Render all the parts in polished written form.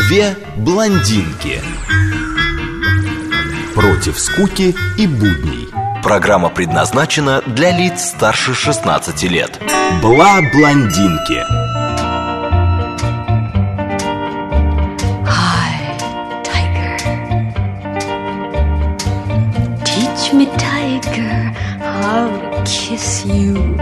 Две блондинки. Против скуки и будней. Программа предназначена для лиц старше 16 лет. Бла-блондинки. Hi, tiger. Teach me, tiger, how to kiss you.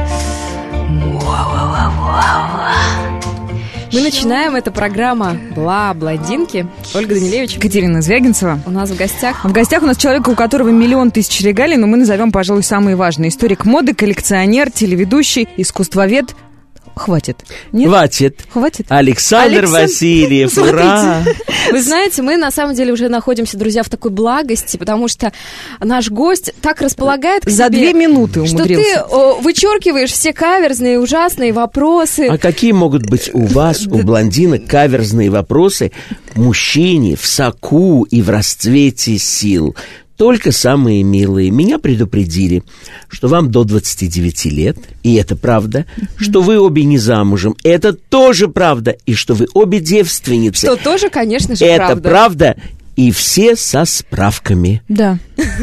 Мы начинаем. Это программа «Бла-блондинки». Ольга Данилевич, Екатерина Звягинцева. у нас в гостях. В гостях у нас человек, у которого 1 000 000 регалий, но мы назовем, пожалуй, самые важные. Историк моды, коллекционер, телеведущий, искусствовед. Хватит. Нет? Хватит. Александр Александр Васильев, ура! Вы знаете, мы на самом деле уже находимся, друзья, в такой благости, потому что наш гость так располагает к За себе, 2 минуты умудрился. что ты вычеркиваешь все каверзные, ужасные вопросы. А какие могут быть у вас, у блондинок, каверзные вопросы мужчине в соку и в расцвете сил? Только самые милые. Меня предупредили, что вам до 29 лет, и это правда, что вы обе не замужем, это тоже правда, и что вы обе девственницы. Что тоже, конечно же, это правда. правда, и все со справками. Да.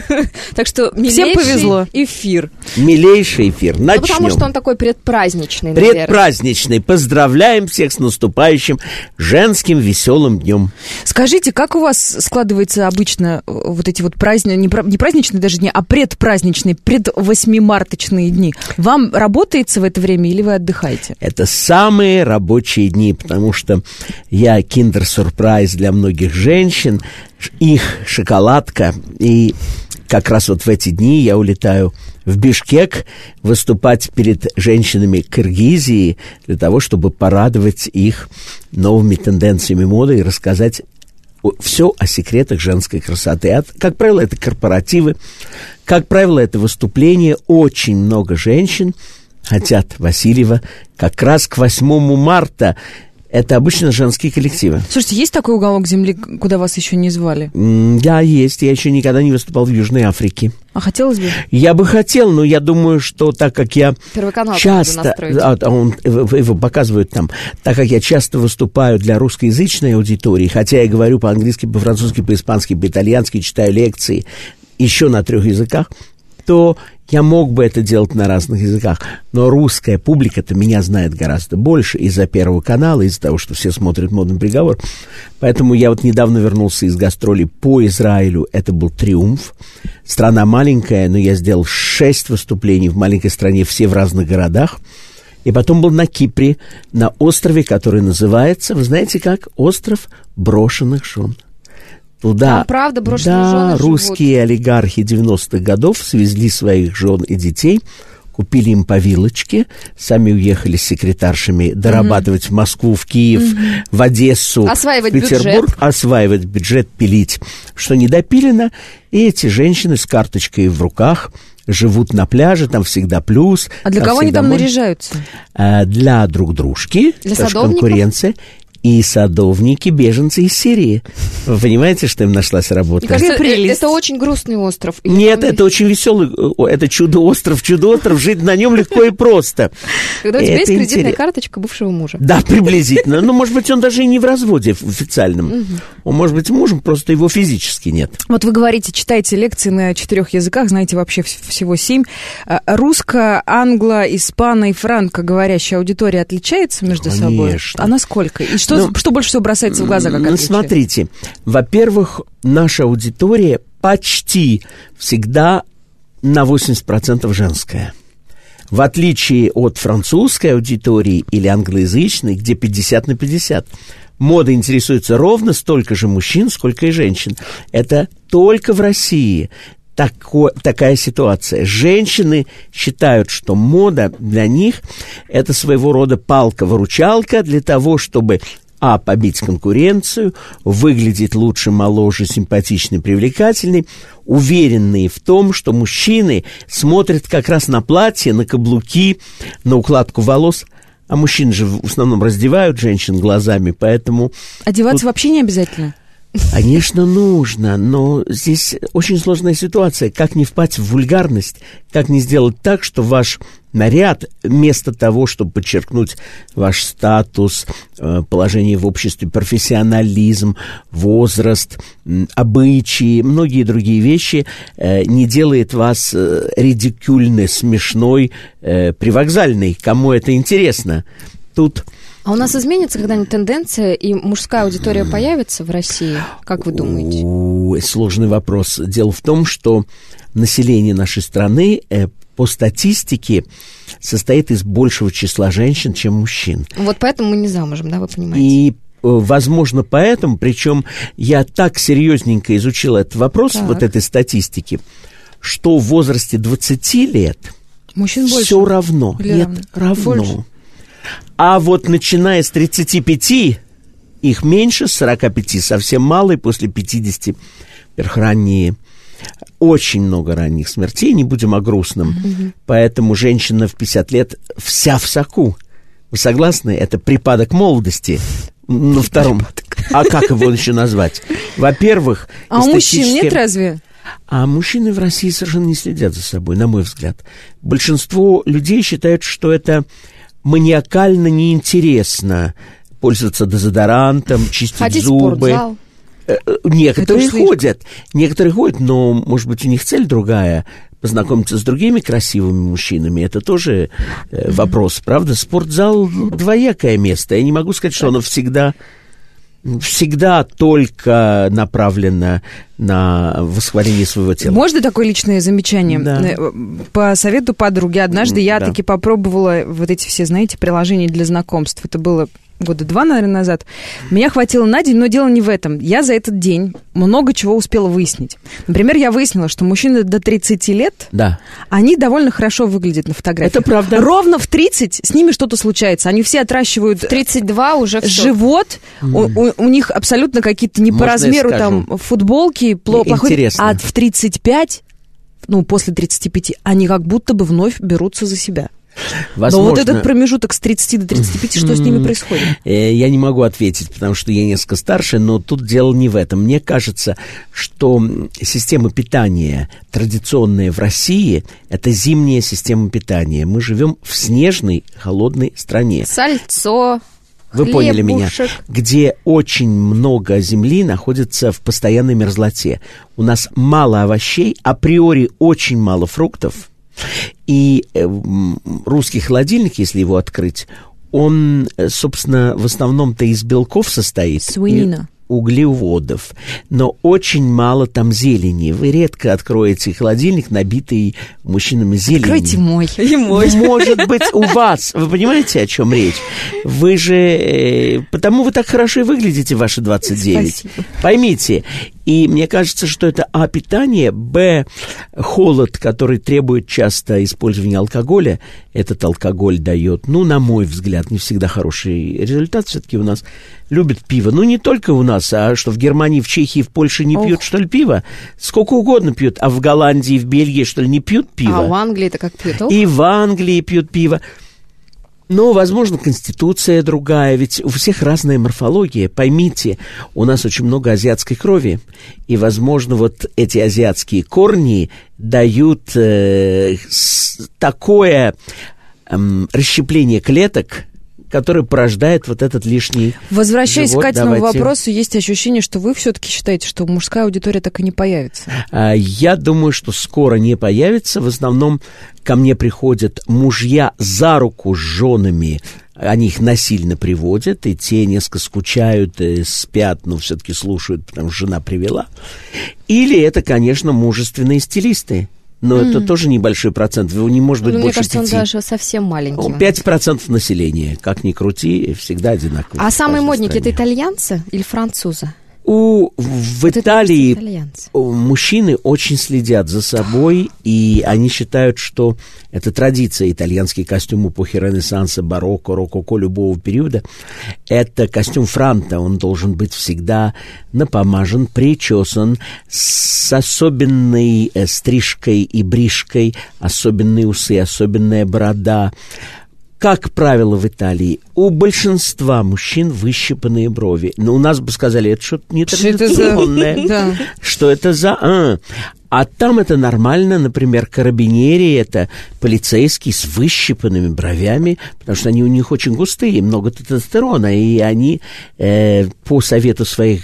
Так что Всем повезло. милейший эфир. Милейший эфир. Ну, Начнем. потому что он такой предпраздничный, наверное. Предпраздничный. Поздравляем всех с наступающим женским веселым днем. Скажите, как у вас складывается обычно вот эти вот праздничные, не праздничные даже дни, а предпраздничные, предвосьмимарточные дни? Вам работается в это время или вы отдыхаете? Это самые рабочие дни, потому что я киндер-сюрприз для многих женщин, их шоколадка, и как раз вот в эти дни я улетаю в Бишкек выступать перед женщинами Киргизии для того, чтобы порадовать их новыми тенденциями моды и рассказать все о секретах женской красоты. Как правило, это корпоративы, как правило, это выступления. Очень много женщин хотят Васильева как раз к 8 марта. Это обычно женские коллективы. Слушайте, есть такой уголок земли, куда вас еще не звали? Да, есть. Я еще никогда не выступал в Южной Африке. А хотелось бы? Я бы хотел, но я думаю, что так как я Первый канал часто... Его показывают там. Так как я часто выступаю для русскоязычной аудитории, хотя я говорю по-английски, по-французски, по-испански, по-итальянски, читаю лекции еще на 3 языках, то я мог бы это делать на разных языках. Но русская публика-то меня знает гораздо больше из-за Первого канала, из-за того, что все смотрят «Модный приговор». Поэтому я вот недавно вернулся из гастролей по Израилю. Это был триумф. Страна маленькая, но я сделал 6 выступлений в маленькой стране, все в разных городах. И потом был на Кипре, на острове, который называется, вы знаете как? Остров брошенных жен. Туда, Там, правда, брошенные жены живут. Русские олигархи 90-х годов свезли своих жен и детей, купили им по вилочке, сами уехали с секретаршами дорабатывать в Москву, в Киев, в Одессу, Осваивать в Петербург, бюджет. осваивать бюджет, пилить, что недопилено. И эти женщины с карточкой в руках живут на пляже, там всегда плюс. А для кого они там наряжаются? Для друг дружки, Для потому что садовников? конкуренция. И садовники, беженцы из Сирии. Вы понимаете, что им нашлась работа? Мне кажется, прелесть. это очень грустный остров. И Нет, там это очень веселый, это чудо-остров, жить на нем легко и просто. Когда у тебя есть Это кредитная интерес- карточка бывшего мужа. Да, приблизительно. Ну, может быть, он даже и не в разводе официальном. Он может быть мужем, просто его физически нет. Вот вы говорите, читаете лекции на 4 языках, знаете вообще всего 7. Русско, англо, испано и франко-говорящая аудитория отличается между собой? Конечно. А насколько? И что больше всего бросается в глаза, как отличие? Смотрите, во-первых, наша аудитория почти всегда на 80% женская. В отличие от французской аудитории или англоязычной, где 50 на 50. Мода интересуется ровно столько же мужчин, сколько и женщин. Это только в России такая ситуация. Женщины считают, что мода для них это своего рода палка-выручалка для того, чтобы побить конкуренцию, выглядеть лучше, моложе, симпатичный, привлекательный, уверенные в том, что мужчины смотрят как раз на платье, на каблуки, на укладку волос, а мужчины же в основном раздевают женщин глазами, поэтому... Одеваться вообще не обязательно? Конечно, нужно, но здесь очень сложная ситуация. Как не впасть в вульгарность, как не сделать так, что ваш наряд, вместо того, чтобы подчеркнуть ваш статус, положение в обществе, профессионализм, возраст, обычаи, многие другие вещи, не делает вас ридикюльной, смешной, привокзальной. Кому это интересно? Тут... А у нас изменится когда-нибудь тенденция, и мужская аудитория появится в России? Как вы думаете? Сложный вопрос. Дело в том, что население нашей страны по статистике состоит из большего числа женщин, чем мужчин. Вот поэтому мы не замужем, да, вы понимаете? И, возможно, поэтому, причем я так серьезненько изучил этот вопрос, вот этой статистики, что в возрасте 20 лет мужчин больше? Все равно. Или Нет, равно. Больше? А вот начиная с 35, их меньше, с 45 совсем мало, и после 50 ранние. Очень много ранних смертей, не будем о грустном. Поэтому женщина в 50 лет вся в соку. Вы согласны? Это припадок молодости. На втором. А как его еще назвать? Во-первых, а у мужчин нет разве? А мужчины в России совершенно не следят за собой, на мой взгляд. Большинство людей считают, что это маниакально неинтересно пользоваться дезодорантом, чистить Ходить зубы. В спортзал. Некоторые ходят, но, может быть, у них цель другая. Познакомиться с другими красивыми мужчинами, это тоже вопрос, правда? Спортзал двоякое место. Я не могу сказать, что оно всегда только направлено на восхваление своего тела. Можно такое личное замечание? Да. По совету подруги, однажды я таки попробовала вот эти все, знаете, приложения для знакомств. Это было года 2, наверное, назад. Меня хватило на день, но дело не в этом. Я за этот день много чего успела выяснить. Например, я выяснила, что мужчины до 30 лет, они довольно хорошо выглядят на фотографиях. Это правда. Ровно в 30 с ними что-то случается. Они все отращивают... В 32 уже все. Живот. У них абсолютно какие-то не по размеру там футболки, плохой. А в 35, после 35, они как будто бы вновь берутся за себя. Возможно. Но вот этот промежуток с 30 до 35, что с ними происходит? Я не могу ответить, потому что я несколько старше, но тут дело не в этом. Мне кажется, что система питания традиционная в России – это зимняя система питания. Мы живем в снежной, холодной стране. Сальцо, Вы поняли меня? Где очень много земли находится в постоянной мерзлоте. У нас мало овощей, априори очень мало фруктов. И русский холодильник, если его открыть, он, собственно, в основном-то из белков состоит. Свинина. Углеводов, но очень мало там зелени. Вы редко откроете холодильник, набитый мужчинами зеленью. Откройте мой. И мой. Может быть, у вас. Вы понимаете, о чем речь? Вы же... Потому вы так хорошо и выглядите, ваши 29. Спасибо. Поймите. И мне кажется, что это А, питание, Б, холод, который требует часто использования алкоголя. Этот алкоголь дает, на мой взгляд, не всегда хороший результат. Все-таки у нас любят пиво. Не только у нас, а что в Германии, в Чехии, в Польше не пьют, что ли, пиво? Сколько угодно пьют. А в Голландии, в Бельгии, что ли, не пьют пиво? А в Англии-то как пьют? И в Англии пьют пиво. Но, возможно, конституция другая, ведь у всех разная морфология. Поймите, у нас очень много азиатской крови, и, возможно, вот эти азиатские корни дают такое расщепление клеток, который порождает вот этот лишний Возвращаясь живот. к Катиному вопросу, есть ощущение, что вы все-таки считаете, что мужская аудитория так и не появится? Я думаю, что скоро не появится. В основном ко мне приходят мужья за руку с женами. Они их насильно приводят, и те несколько скучают, спят, но все-таки слушают, потому что жена привела. Или это, конечно, мужественные стилисты. Но это тоже небольшой процент, его не может быть больше 5. Мне кажется, он даже совсем маленький. 5% населения, как ни крути, всегда одинаково. А самые модники – это итальянцы или французы? В Италии мужчины очень следят за собой, и они считают, что это традиция. Итальянский костюм эпохи Ренессанса, барокко, рококо любого периода. Это костюм франта. Он должен быть всегда напомажен, причесан, с особенной стрижкой и бришкой, особенные усы, особенная борода. как правило, в Италии у большинства мужчин выщипанные брови. Но у нас бы сказали, это что-то нетрадиционное. Что это за... А там это нормально, например, карабинери, это полицейские с выщипанными бровями, потому что они у них очень густые, много тестостерона, и они по совету своих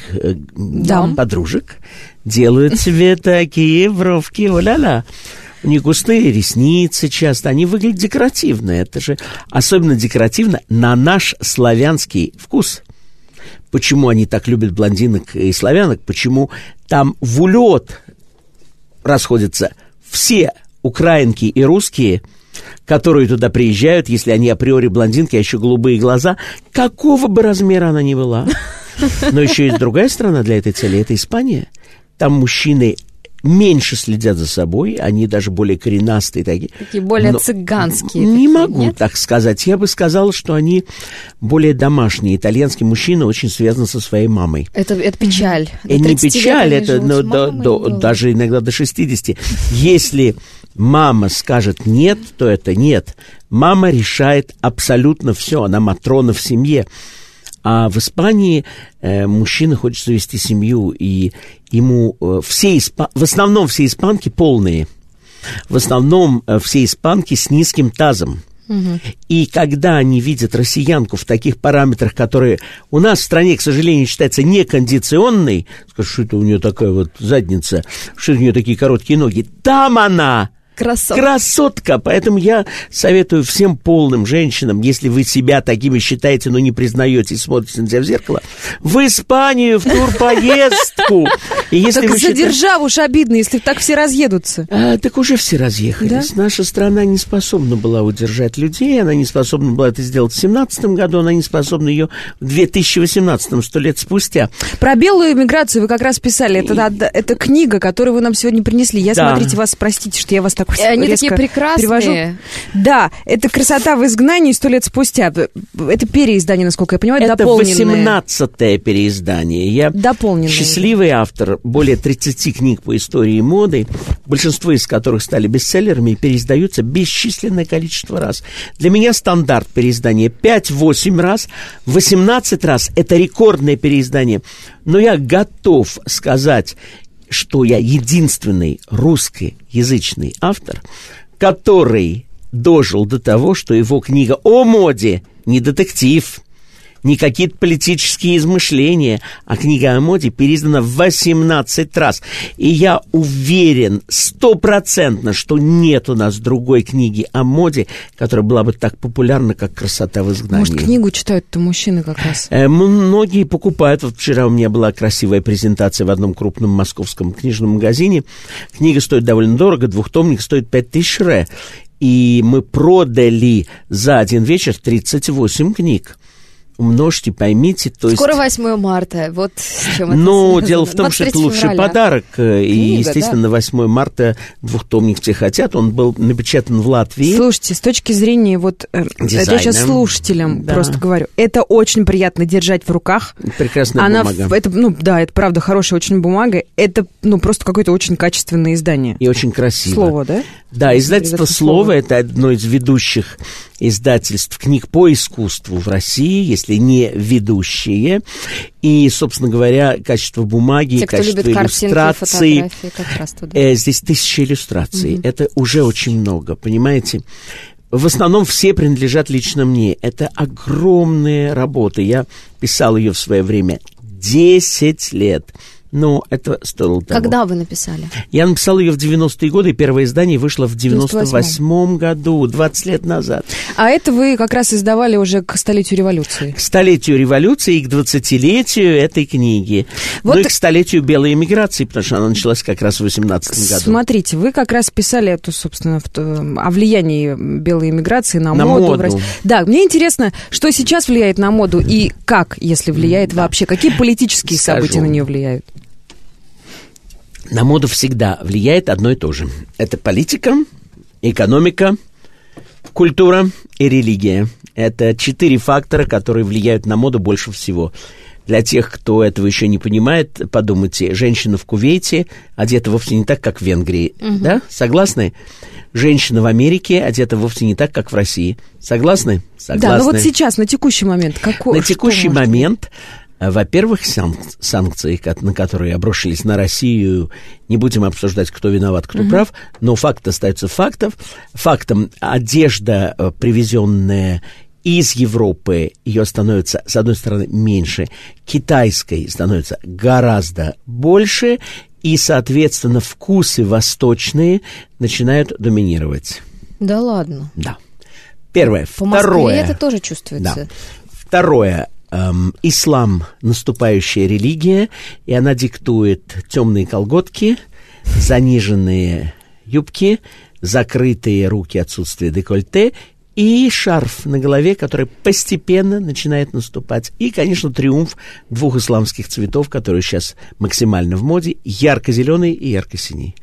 подружек делают себе такие бровки, о-ля-ля. У них густые ресницы часто, они выглядят декоративно. Это же особенно декоративно на наш славянский вкус. Почему они так любят блондинок и славянок? Почему там в улет расходятся все украинки и русские, которые туда приезжают, если они априори блондинки, а еще голубые глаза, какого бы размера она ни была. Но еще есть другая страна для этой цели, это Испания. Там мужчины меньше следят за собой, они даже более коренастые такие. Такие более цыганские. Не могу так сказать. Я бы сказала, что они более домашние. Итальянский мужчина очень связан со своей мамой. Это печаль. И не печаль, это даже иногда до 60. Если мама скажет нет, то это нет. Мама решает абсолютно все. Она матрона в семье. А в Испании мужчина хочет завести семью, и ему в основном все испанки полные, в основном все испанки с низким тазом. И когда они видят россиянку в таких параметрах, которые у нас в стране, к сожалению, считаются некондиционной, скажут, что это у нее такая вот задница, что у нее такие короткие ноги, там она... Красотка. Поэтому я советую всем полным женщинам, если вы себя такими считаете, но не признаете и смотрите на себя в зеркало, в Испанию, в турпоездку. Так за державу уж обидно, если так все разъедутся. Так уже все разъехались. Да? Наша страна не способна была удержать людей, она не способна была это сделать в 2017 году, она не способна ее в 2018, 100 лет спустя. Про белую эмиграцию вы как раз писали. Это книга, которую вы нам сегодня принесли. Я, смотрите, вас, простите, что я вас так они такие прекрасные. Привожу. Да, это «Красота в изгнании» 100 лет спустя. Это переиздание, насколько я понимаю, это дополненное. 18-е переиздание. Я счастливый автор более 30 книг по истории моды, большинство из которых стали бестселлерами и переиздаются бесчисленное количество раз. Для меня стандарт переиздания 5-8 раз, 18 раз – это рекордное переиздание. Но я готов сказать, что я единственный русскоязычный автор, который дожил до того, что его книга о моде не детектив, не какие-то политические измышления, а книга о моде переиздана 18 раз. И я уверен 100%, что нет у нас другой книги о моде, которая была бы так популярна, как «Красота в изгнании». Может, книгу читают-то мужчины как раз? Многие покупают. Вот вчера у меня была красивая презентация в одном крупном московском книжном магазине. Книга стоит довольно дорого, двухтомник стоит 5000 ре. И мы продали за один вечер 38 книг. Умножьте, поймите, то Скоро есть... 8 марта, вот с чем это Но дело в том, что это лучший февраля. Подарок. Книга, и, естественно, да. 8 марта двухтомник все хотят. Он был напечатан в Латвии. Слушайте, с точки зрения вот... Дизайна. Я сейчас слушателям просто говорю. Это очень приятно держать в руках. Прекрасная бумага. Это правда хорошая очень бумага. Это просто какое-то очень качественное издание. И очень красиво. Слово, да? Да, издательство «Слово» — это одно из ведущих издательств книг по искусству в России, если не ведущие. И, собственно говоря, качество бумаги, те, качество иллюстраций. Как раз туда. Здесь 1000 иллюстраций. Это уже очень много, понимаете? В основном все принадлежат лично мне. Это огромная работа. Я писал ее в свое время 10 лет. Но это стоило того. Когда вы написали? Я написал ее в 90-е годы, и первое издание вышло в 98-м году, 20 лет назад. А это вы как раз издавали уже к столетию революции? К столетию революции и к 20-летию этой книги. Вот. Ну и к столетию белой эмиграции, потому что она началась как раз в 18-м году. Смотрите, вы как раз писали эту, собственно, о влиянии белой эмиграции на моду. В России. Да, мне интересно, что сейчас влияет на моду и как, если влияет вообще, какие политические события на нее влияют? На моду всегда влияет одно и то же. Это политика, экономика, культура и религия. Это 4 фактора, которые влияют на моду больше всего. Для тех, кто этого еще не понимает, подумайте, женщина в Кувейте одета вовсе не так, как в Венгрии. Да? Согласны? Женщина в Америке одета вовсе не так, как в России. Согласны? Согласны. Да, но вот сейчас, на текущий момент, какой? На текущий момент, во-первых, санкции, на которые обрушились на Россию, не будем обсуждать, кто виноват, кто прав, но факт остается фактом. Одежда, привезенная из Европы, ее становится, с одной стороны, меньше, китайской становится гораздо больше, и, соответственно, вкусы восточные начинают доминировать. Да ладно? Да. Первое. По Второе. Москве это тоже чувствуется. Да. Второе. Ислам – наступающая религия, и она диктует темные колготки, заниженные юбки, закрытые руки, отсутствие декольте и шарф на голове, который постепенно начинает наступать. И, конечно, триумф двух исламских цветов, которые сейчас максимально в моде – ярко-зеленый и ярко-синий.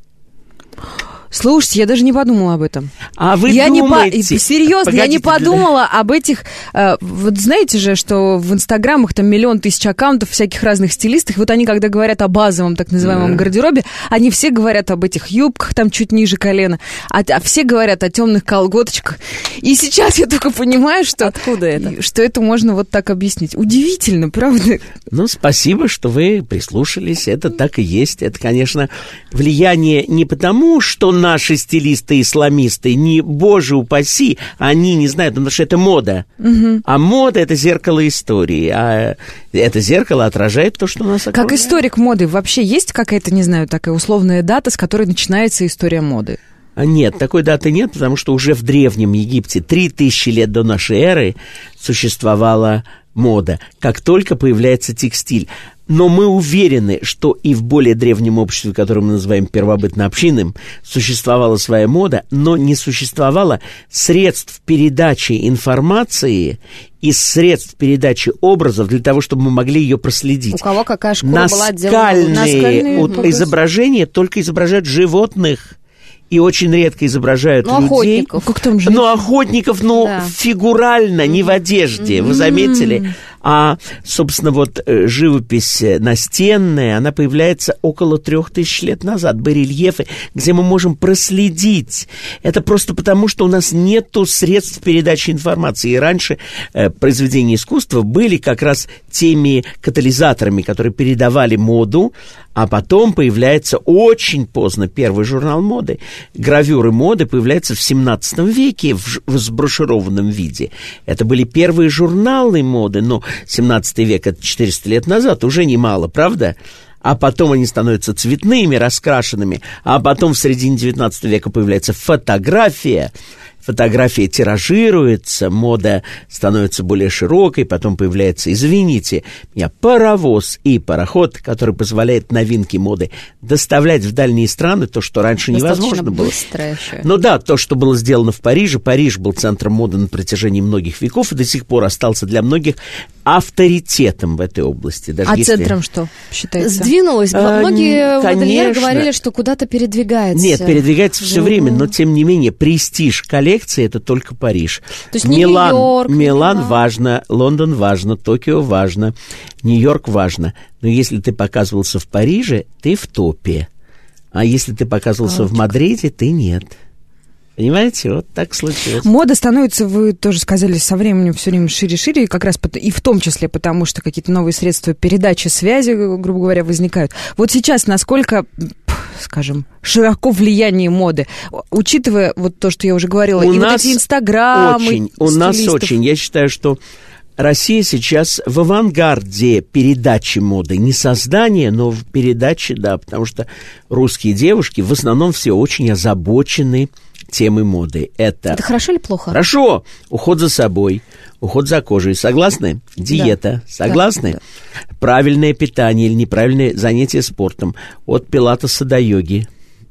Слушайте, я даже не подумала об этом. А вы думаете... Серьезно, погодите, я не подумала об этих... вот знаете же, что в инстаграмах там 1 000 000 аккаунтов всяких разных стилистов. Вот они, когда говорят о базовом так называемом гардеробе, они все говорят об этих юбках там чуть ниже колена, а все говорят о темных колготочках. И сейчас я только понимаю, что... Откуда это? Что это можно вот так объяснить. Удивительно, правда? Ну, спасибо, что вы прислушались. Это так и есть. Это, конечно, влияние не потому, что наши стилисты-исламисты, не, боже упаси, они не знают, потому что это мода. А мода — это зеркало истории. А это зеркало отражает то, что у нас окружает. Как историк моды вообще есть какая-то, не знаю, такая условная дата, с которой начинается история моды? Нет, такой даты нет, потому что уже в Древнем Египте 3000 лет до нашей эры существовала мода, как только появляется текстиль. Но мы уверены, что и в более древнем обществе, которое мы называем первобытно-общинным, существовала своя мода, но не существовало средств передачи информации и средств передачи образов для того, чтобы мы могли ее проследить. У кого какая школа была отделана? Наскальные изображения только изображают животных. И очень редко изображают людей. Охотников. Как там же? Охотников, фигурально, не в одежде, вы заметили? А, собственно, вот живопись настенная, она появляется около 3000 лет назад. Барельефы, где мы можем проследить. Это просто потому, что у нас нету средств передачи информации. И раньше произведения искусства были как раз теми катализаторами, которые передавали моду, а потом появляется очень поздно первый журнал моды. Гравюры моды появляются в 17 веке в сброшированном виде. Это были первые журналы моды, но 17 век — это 400 лет назад, уже немало, правда? А потом они становятся цветными, раскрашенными, а потом в середине 19 века появляется фотография. Фотография тиражируется, мода становится более широкой, потом появляется, извините меня, паровоз и пароход, который позволяет новинки моды доставлять в дальние страны, то, что раньше невозможно было. Ну да, то, что было сделано в Париже. Париж был центром моды на протяжении многих веков и до сих пор остался для многих авторитетом в этой области. Даже если... центром что считается? Сдвинулось. Многие модельеры говорили, что куда-то передвигается. Нет, передвигается все время, но тем не менее престиж коллекции — это только Париж. То есть Нью-Йорк, Милан важно, Лондон важно, Токио важно, Нью-Йорк важно. Но если ты показывался в Париже, ты в топе. А если ты показывался в Мадриде, ты нет. Понимаете, вот так случилось. Мода становится, вы тоже сказали, со временем все время шире, как раз и в том числе потому, что какие-то новые средства передачи связи, грубо говоря, возникают. Вот сейчас насколько, скажем, широко влияние моды, учитывая вот то, что я уже говорила, и вот эти инстаграмы, у нас очень. Я считаю, что Россия сейчас в авангарде передачи моды. Не создания, но в передаче, да, потому что русские девушки в основном все очень озабочены темы моды. Это хорошо или плохо? Хорошо. Уход за собой, уход за кожей. Согласны? Диета. Да. Согласны? Да. Правильное питание или неправильное занятие спортом. От пилатеса до йоги.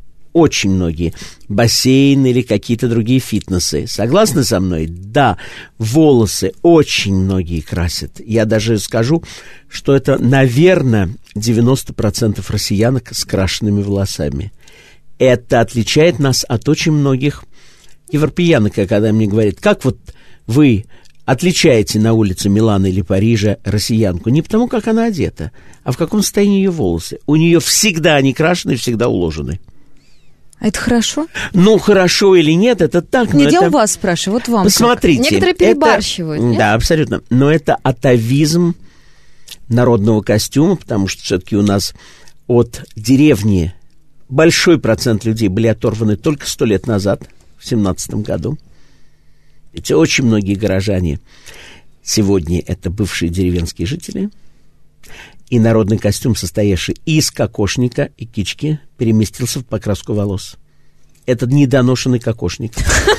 Очень многие. Бассейн или какие-то другие фитнесы. Согласны со мной? Да. Волосы очень многие красят. Я даже скажу, что это, наверное, 90% россиянок с крашенными волосами. Это отличает нас от очень многих европеянок, когда мне говорят, как вот вы отличаете на улице Милана или Парижа россиянку не потому, как она одета, а в каком состоянии ее волосы. У нее всегда они крашены, всегда уложены. А это хорошо? Ну, хорошо или нет, это так. Нет, я у вас спрашиваю, вот вам посмотрите. Как? Некоторые перебарщивают, нет? Да, абсолютно. Но это атавизм народного костюма, потому что все-таки у нас от деревни большой процент людей были оторваны только 100 лет назад, в 17 году. Ведь очень многие горожане сегодня это бывшие деревенские жители. И народный костюм, состоявший из кокошника и кички, переместился в покраску волос. Это недоношенный кокошник.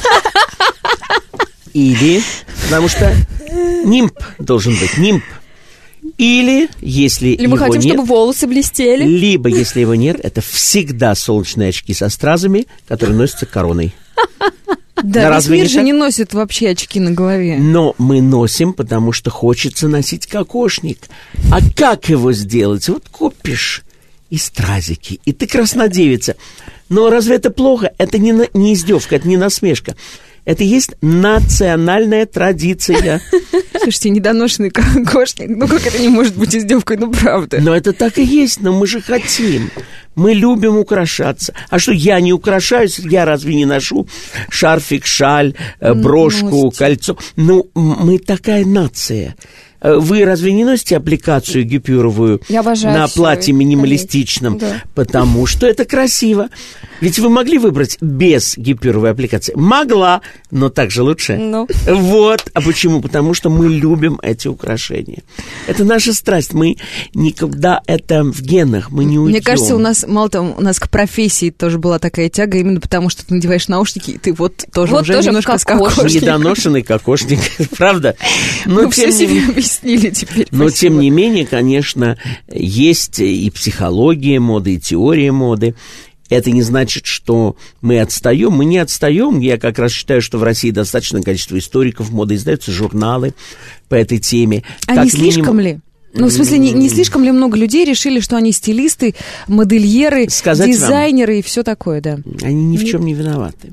Или, потому что нимб должен быть, нимб. Или, если Или его мы хотим, нет, чтобы волосы блестели. либо, если его нет, это всегда солнечные очки со стразами, которые носятся короной. Да, весь разве мир не же так? не носит вообще очки на голове. Но мы носим, потому что хочется носить кокошник. А как его сделать? Вот купишь и стразики, и ты краснодевица. Но разве это плохо? Это не издевка, это не насмешка. Это есть национальная традиция. Слушайте, недоношенный кокошник, ну как это не может быть издевкой, ну правда. Но это так и есть, но мы же хотим. Мы любим украшаться. А что, я не украшаюсь? Я разве не ношу шарфик, шаль, брошку, носите. кольцо? Ну, мы такая нация. Вы разве не носите аппликацию гипюровую Я обожаю на всё платье это, минималистичном? конечно, да. Потому что это красиво. Ведь вы могли выбрать без гипюровой аппликации? Могла, но так же лучше. Ну. Вот. А почему? Потому что мы любим эти украшения. Это наша страсть. Мы никогда это в генах, мы не уйдем. Мне кажется, у нас, мало того, у нас к профессии тоже была такая тяга, именно потому что ты надеваешь наушники, и ты вот тоже Вот уже тоже немножко с кокошник. кокошником. Недоношенный кокошник, правда? Ну, все себе объяснили теперь. Но, спасибо. тем не менее, конечно, есть и психология моды, и теория моды. Это не значит, что мы отстаем. Мы не отстаем. Я как раз считаю, что в России достаточное количество историков моды, издаются журналы по этой теме. А Как не слишком минимум- ли? Ну, в смысле, не слишком ли много людей решили, что они стилисты, модельеры, Сказать вам. дизайнеры и все такое, да? Они ни в чем не виноваты.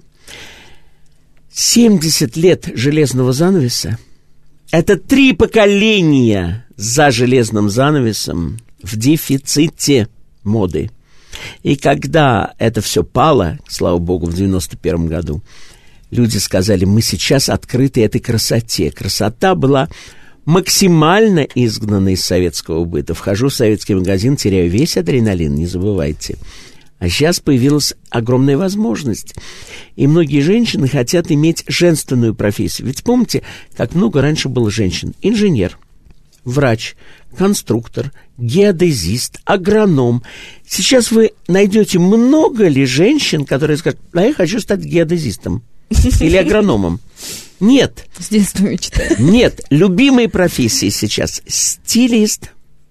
70 лет железного занавеса – это 3 поколения за железным занавесом в дефиците моды. И когда это все пало, слава богу, в 91 году, люди сказали, мы сейчас открыты этой красоте. Красота была максимально изгнана из советского быта. Вхожу в советский магазин, теряю весь адреналин, не забывайте. А сейчас появилась огромная возможность. И многие женщины хотят иметь женственную профессию. Ведь помните, как много раньше было женщин? Инженер, врач, конструктор, геодезист, агроном. Сейчас вы найдете много ли женщин, которые скажут, а я хочу стать геодезистом или агрономом. Нет. С детства мечтаю. Нет. Любимые профессии сейчас стилист,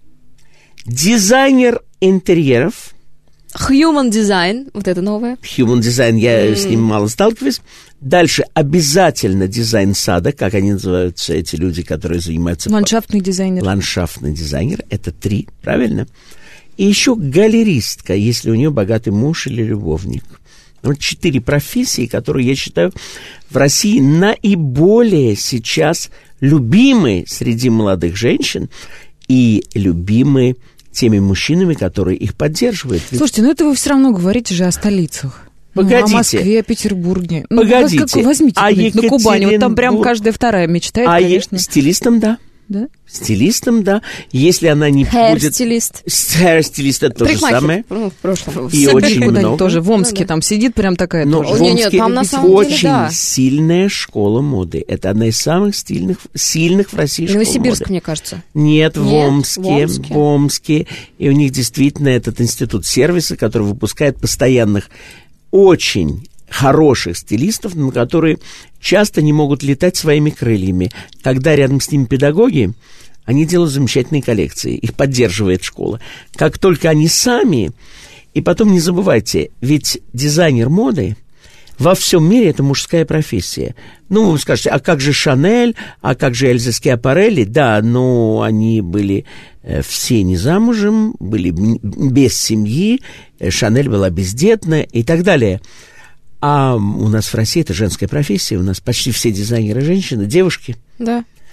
дизайнер интерьеров. Human design, вот это новое. Human design, я с ним мало сталкиваюсь. Дальше обязательно дизайн сада, как они называются, эти люди, которые занимаются... Ландшафтный дизайнер. Ландшафтный дизайнер, это 3, правильно? И еще галеристка, если у нее богатый муж или любовник. Вот 4 профессии, которые, я считаю, в России наиболее сейчас любимы среди молодых женщин и любимы теми мужчинами, которые их поддерживают. Ведь Слушайте, ну это вы все равно говорите же о столицах. Погодите. Ну, о Москве, о Петербурге. Погодите. Как возьмите А куда-нибудь на Кубани, вот там прям Екатеринбург? каждая вторая мечтает, конечно. стилистом, да. Да? Стилистом, да. Если она не будет... Hair-стилист. Hair-стилист, это то же Парикмахер. самое. Ну, в прошлом. И Сабли очень куда-нибудь много. тоже в Омске Ну да. там сидит прям такая Но тоже. в Нет, Омске там на самом деле, очень да. сильная школа моды. Это одна из самых сильных в России школ Новосибирск, моды. мне кажется. Нет, в Нет, Омске, в в Омске. И у них действительно этот институт сервиса, который выпускает постоянных, очень хороших стилистов, на которые часто не могут летать своими крыльями. Когда рядом с ними педагоги, они делают замечательные коллекции, их поддерживает школа. Как только они сами... И потом не забывайте, ведь дизайнер моды во всем мире это мужская профессия. Ну, вы скажете, а как же Шанель, а как же Эльза Скиапарелли? Да, но они были все не замужем, были без семьи, Шанель была бездетна и так далее. А у нас в России это женская профессия, у нас почти все дизайнеры женщины, девушки. Да.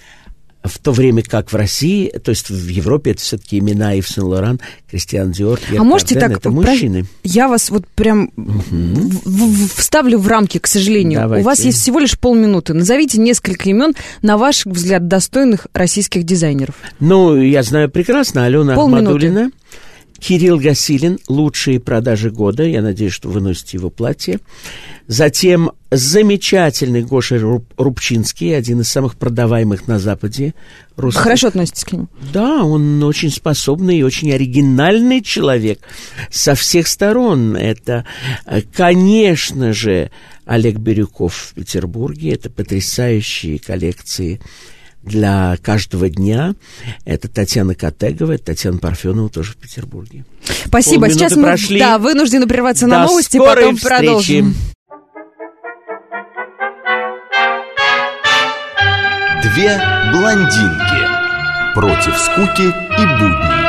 В то время как в России, то есть в Европе, это все-таки имена Ив Сен-Лоран, Кристиан Диор, Пьер Карден, это мужчины. Я вас вот прям вставлю в рамки, к сожалению. Давайте. У вас есть всего лишь полминуты. Назовите несколько имен, на ваш взгляд, достойных российских дизайнеров. Ну, я знаю прекрасно. Алена Ахмадуллина, Кирилл Гасилин, лучшие продажи года. Я надеюсь, что вы носите его платье. Затем замечательный Гоша Рубчинский, один из самых продаваемых на Западе русских. Хорошо относитесь к нему? Да, он очень способный и очень оригинальный человек со всех сторон. Это, конечно же, Олег Бирюков в Петербурге. Это потрясающие коллекции для каждого дня. Это Татьяна Котегова, это Татьяна Парфенова, тоже в Петербурге. Спасибо. Сейчас мы вынуждены прерваться на новости, потом продолжим. Две блондинки против скуки и будней.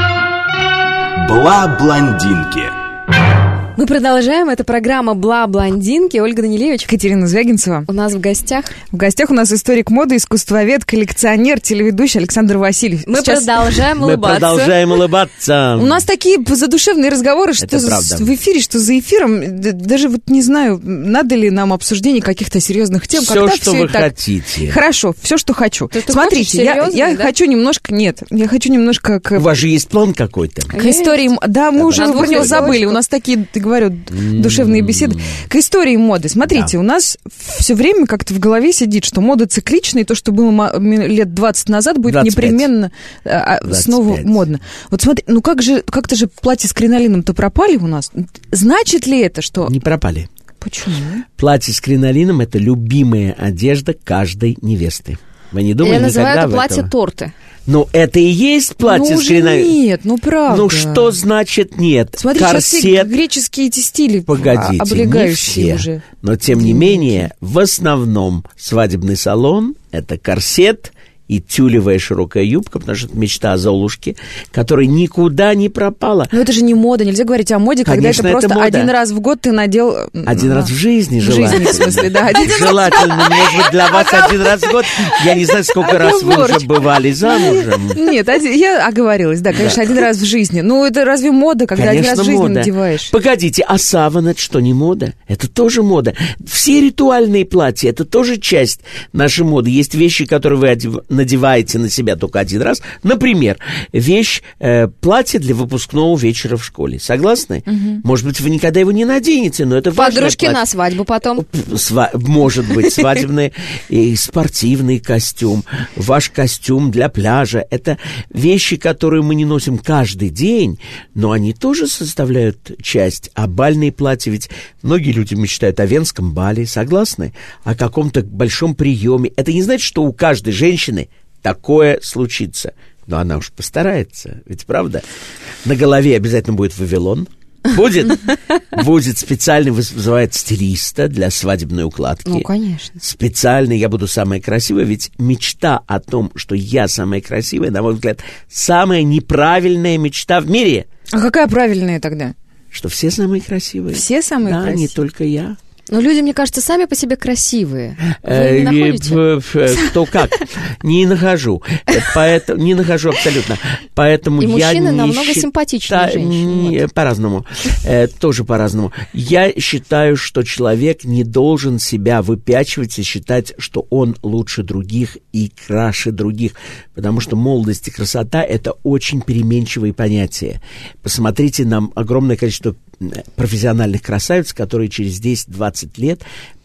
Бла-блондинки. Мы продолжаем. Это программа «Бла-блондинки». Ольга Данилевич. Катерина Звягинцева. У нас в гостях. В гостях у нас историк моды, искусствовед, коллекционер, телеведущий Александр Васильев. Мы продолжаем улыбаться. Мы продолжаем улыбаться. У нас такие задушевные разговоры, что в эфире, что за эфиром. Даже вот не знаю, надо ли нам обсуждение каких-то серьезных тем. Все, что вы хотите. Хорошо, все, что хочу. Смотрите, я хочу немножко... Нет, я хочу немножко... У вас же есть план какой-то? К истории... Да, мы уже про него забыли. У нас такие... Говорю, душевные беседы. К истории моды. Смотрите, у нас все время как-то в голове сидит, что мода цикличная, и то, что было лет 20 назад, будет 25. Непременно снова модно. Вот смотри, ну как-то же платья с кринолином-то пропали у нас. Значит ли это, что... Не пропали. Почему? Платье с кринолином – это любимая одежда каждой невесты. Вы не думали, я называю это платье торты. Ну, это и есть платье с кринолином. Нет, ну правда. Ну, что значит нет? Смотри, корсет... греческие эти стили облегающие не все, уже. Но, тем не менее, в основном свадебный салон – это корсет и тюлевая широкая юбка, потому что это мечта о Золушке, которая никуда не пропала. Но это же не мода, нельзя говорить о моде, конечно, когда это просто один раз в год ты надел... Один раз в жизни желательно. В жизни, в смысле, да. Желательно, может быть, для вас один раз в год. Я не знаю, сколько раз вы уже бывали замужем. Нет, я оговорилась, да, конечно, один раз в жизни. Ну, это разве мода, когда один раз в жизни надеваешь? Погодите, а саван это что, не мода? Это тоже мода. Все ритуальные платья, это тоже часть нашей моды. Есть вещи, которые вы надеваете на себя только один раз. Например, платье для выпускного вечера в школе. Согласны? Угу. Может быть, вы никогда его не наденете, но это важное подружки платье. На свадьбу потом. Может быть, свадебный и спортивный костюм, ваш костюм для пляжа. Это вещи, которые мы не носим каждый день, но они тоже составляют часть. А бальные платья, ведь многие люди мечтают о венском бале, согласны? О каком-то большом приеме. Это не значит, что у каждой женщины такое случится. Но она уж постарается, ведь правда? На голове обязательно будет Вавилон. Будет специально вызывает стилиста для свадебной укладки. Ну, конечно. Специально я буду самая красивая, ведь мечта о том, что я самая красивая, на мой взгляд, самая неправильная мечта в мире. А какая правильная тогда? Что все самые красивые. Все самые красивые? Да, не только я. Но люди, мне кажется, сами по себе красивые. Вы не находите? Кто как? Не нахожу. Не нахожу абсолютно. Поэтому и я мужчины не намного симпатичнее женщин. По-разному. Тоже по-разному. Я считаю, что человек не должен себя выпячивать и считать, что он лучше других и краше других. Потому что молодость и красота – это очень переменчивые понятия. Посмотрите на огромное количество профессиональных красавиц, которые через 10-20 лет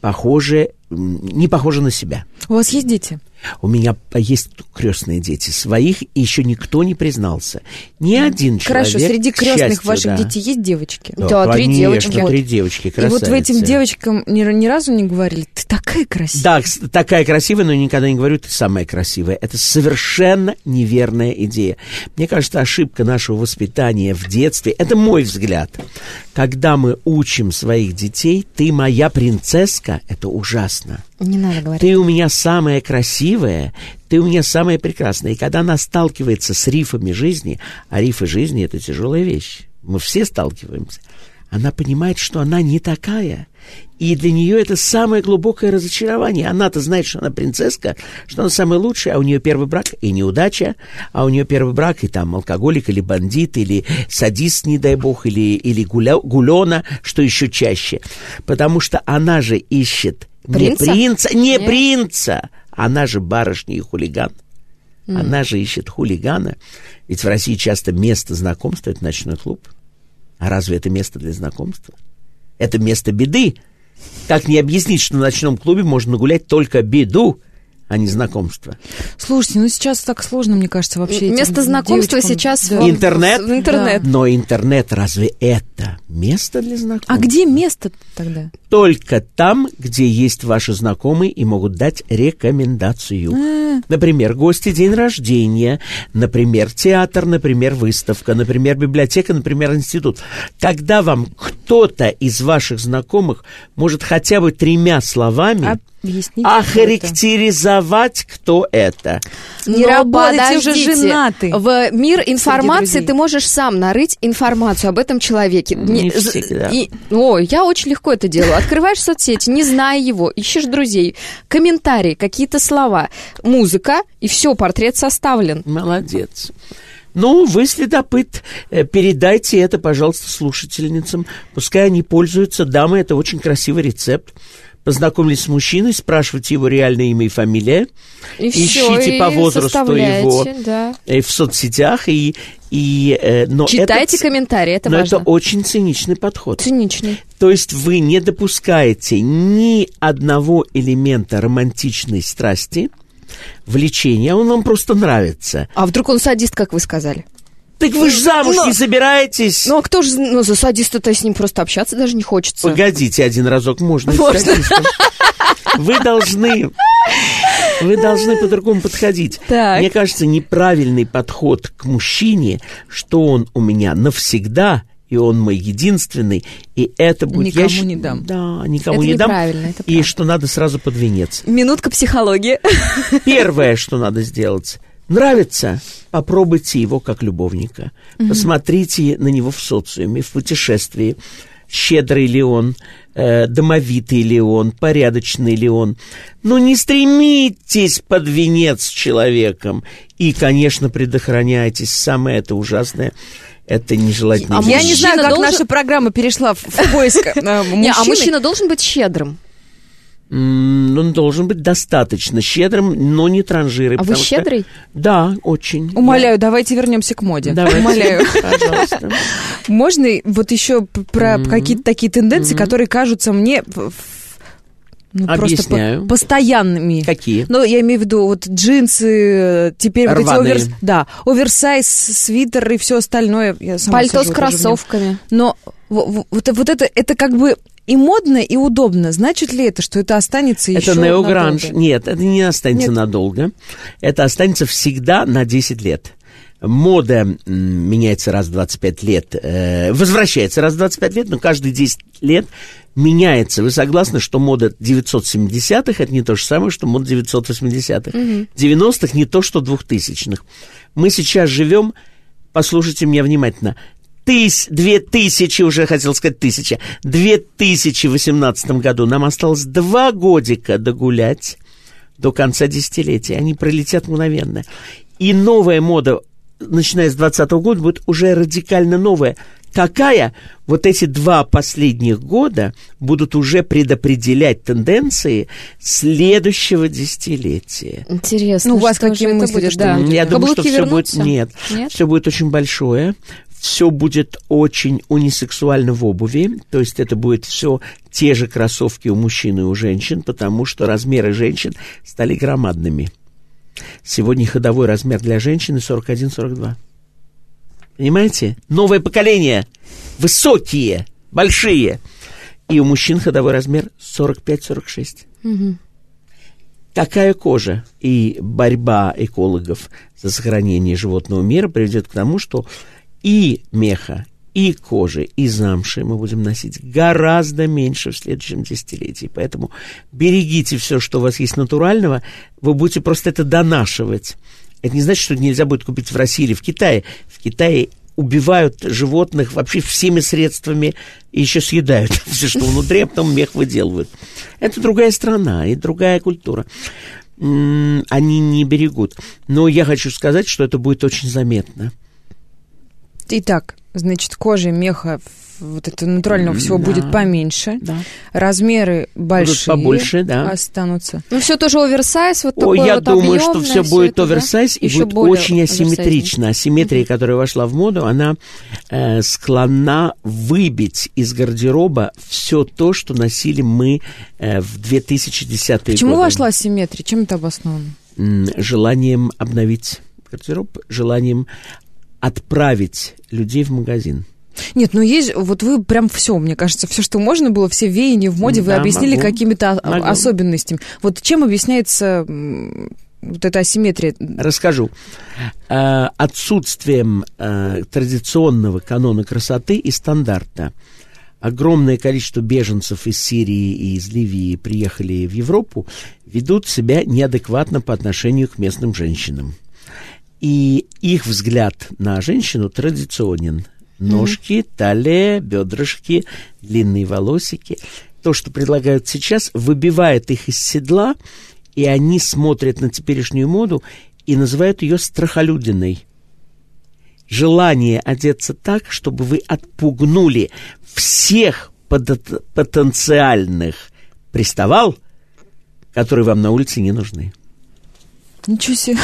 не похожи на себя. У вас есть дети? У меня есть крестные дети. Своих еще никто не признался. Ни один человек. Хорошо, среди крестных ваших детей есть девочки? Да, 3 девочки. 3 девочки, красавицы. И вот вы этим девочкам ни разу не говорили, ты такая красивая? Да, такая красивая, но никогда не говорю, ты самая красивая. Это совершенно неверная идея. Мне кажется, ошибка нашего воспитания в детстве, это мой взгляд. Когда мы учим своих детей, ты моя принцесска, это ужасно. Не надо говорить. Ты у меня самая красивая, ты у меня самая прекрасная. И когда она сталкивается с рифами жизни, а рифы жизни – это тяжелая вещь, мы все сталкиваемся, она понимает, что она не такая. И для нее это самое глубокое разочарование. Она-то знает, что она принцесска, что она самая лучшая, а у нее первый брак и неудача, а у нее первый брак и там алкоголик, или бандит, или садист, не дай бог, или гулёна, что еще чаще. Потому что она же ищет не принца, она же барышня и хулиган. Она же ищет хулигана. Ведь в России часто место знакомства – это ночной клуб. А разве это место для знакомства? Это место беды. Как не объяснить, что в ночном клубе можно гулять только беду, а не знакомство? Слушайте, ну сейчас так сложно, мне кажется, вообще. Место знакомства девочкам. сейчас Да. Интернет? Интернет. Да. Но интернет разве это место для знакомства? А где место тогда? Только там, где есть ваши знакомые и могут дать рекомендацию. Например, гости, день рождения, например, театр, например, выставка, например, библиотека, например, институт. Когда вам кто-то из ваших знакомых может хотя бы 3 словами охарактеризовать, кто это. Не работайте, уже женаты. В мир информации ты можешь сам нарыть информацию об этом человеке. Не всегда. Я очень легко это делаю. Открываешь соцсети, не зная его, ищешь друзей, комментарии, какие-то слова, музыка, и все, портрет составлен. Молодец. Ну, вы, следопыт, передайте это, пожалуйста, слушательницам. Пускай они пользуются. Дамы, это очень красивый рецепт. Познакомились с мужчиной, спрашивайте его реальное имя и фамилия. Ищите по возрасту его в соцсетях. Но читайте комментарии, это важно. Но это очень циничный подход. Циничный. То есть вы не допускаете ни одного элемента романтичной страсти, влечения, он вам просто нравится. А вдруг он садист, как вы сказали? Так вы же замуж не собираетесь. Ну, а кто же за садиста-то с ним просто общаться даже не хочется? Погодите, один разок можно. Вы должны по-другому подходить. Так. Мне кажется, неправильный подход к мужчине, что он у меня навсегда, и он мой единственный, и это будет... Никому не дам. Да, никому это не дам. Это и что надо сразу под венец. Минутка психологии. Первое, что надо сделать... Нравится? Попробуйте его как любовника. Посмотрите на него в социуме, в путешествии. Щедрый ли он, домовитый ли он, порядочный ли он. Но не стремитесь под венец с человеком. И, конечно, предохраняйтесь. Самое это ужасное. Это нежелательно. Я не знаю, как наша программа перешла в поиск мужчины. А мужчина должен быть щедрым? Он должен быть достаточно щедрым, но не транжирой. А вы щедрый? Да, очень. Умоляю, давайте вернемся к моде. Давайте. Умоляю. Пожалуйста. Можно вот еще про какие-то такие тенденции, которые кажутся мне... Объясняю. Просто постоянными. Какие? Ну, я имею в виду вот джинсы, теперь рваные. вот эти оверсайз, свитер и все остальное. Я сама пальто с кроссовками. Но вот это как бы и модно, и удобно. Значит ли это, что это останется еще Это неогранж. надолго? Нет, это не останется надолго. Это останется всегда на 10 лет. Мода меняется раз в 25 лет, возвращается раз в 25 лет, но каждые 10 лет меняется. Вы согласны, что мода 970-х это не то же самое, что мода 980-х? 90-х не то, что 2000-х. Мы сейчас живем, послушайте меня внимательно, 2000, уже хотел сказать 1000, в 2018 году нам осталось 2 годика догулять до конца десятилетия. Они пролетят мгновенно. И новая мода, начиная с 2020 года, будет уже радикально новая. Какая? Вот эти 2 последних года будут уже предопределять тенденции следующего десятилетия. Интересно. Ну, у вас какие мысли будет? Да. Я думаю, что все будет... Нет? Все будет очень большое. Все будет очень унисексуально в обуви. То есть это будет все те же кроссовки у мужчин и у женщин, потому что размеры женщин стали громадными. Сегодня ходовой размер для женщины 41-42. Понимаете? Новое поколение. Высокие, большие. И у мужчин ходовой размер 45-46. Угу. Такая кожа и борьба экологов за сохранение животного мира приведет к тому, что и меха, и кожи, и замши мы будем носить гораздо меньше в следующем десятилетии. Поэтому берегите все, что у вас есть натурального. Вы будете просто это донашивать. Это не значит, что нельзя будет купить в России или в Китае. В Китае убивают животных вообще всеми средствами и еще съедают все, что внутри, а потом мех выделывают. Это другая страна и другая культура. Они не берегут. Но я хочу сказать, что это будет очень заметно. Итак, значит, кожи, меха, вот этого натурального всего будет поменьше. Да. Размеры большие побольше, да. останутся. Ну, все тоже оверсайз, вот такой я вот думаю, что объемное, все будет это, оверсайз, да? и будет очень асимметрично. Асимметрия, которая вошла в моду, она склонна выбить из гардероба все то, что носили мы в 2010-е годы. Почему вошла асимметрия? Чем это обосновано? Желанием обновить гардероб, желанием отправить людей в магазин. Нет, ну есть, вот вы прям все, мне кажется, все, что можно было, все веяния в моде, вы объяснили какими-то особенностями. Вот чем объясняется вот эта асимметрия? Расскажу. Отсутствием традиционного канона красоты и стандарта. Огромное количество беженцев из Сирии и из Ливии приехали в Европу, ведут себя неадекватно по отношению к местным женщинам. И их взгляд на женщину традиционен. Ножки, талия, бедрышки, длинные волосики. То, что предлагают сейчас, выбивает их из седла, и они смотрят на теперешнюю моду и называют ее страхолюдиной. Желание одеться так, чтобы вы отпугнули всех потенциальных приставал, которые вам на улице не нужны. Ничего себе.